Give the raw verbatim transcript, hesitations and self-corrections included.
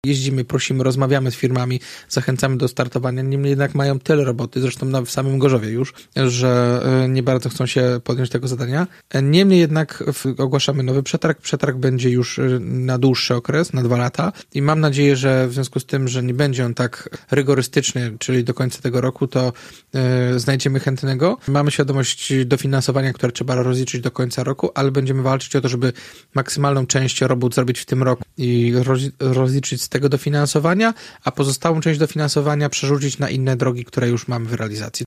Jeździmy, prosimy, rozmawiamy z firmami, zachęcamy do startowania, niemniej jednak mają tyle roboty, zresztą na, w samym Gorzowie już, że nie bardzo chcą się podjąć tego zadania. Niemniej jednak ogłaszamy nowy przetarg. Przetarg będzie już na dłuższy okres, na dwa lata i mam nadzieję, że w związku z tym, że nie będzie on tak rygorystyczny, czyli do końca tego roku, to y, znajdziemy chętnego. Mamy świadomość dofinansowania, które trzeba rozliczyć do końca roku, ale będziemy walczyć o to, żeby maksymalną część robót zrobić w tym roku i roz, rozliczyć z tego dofinansowania, a pozostałą część dofinansowania przerzucić na inne drogi, które już mamy w realizacji.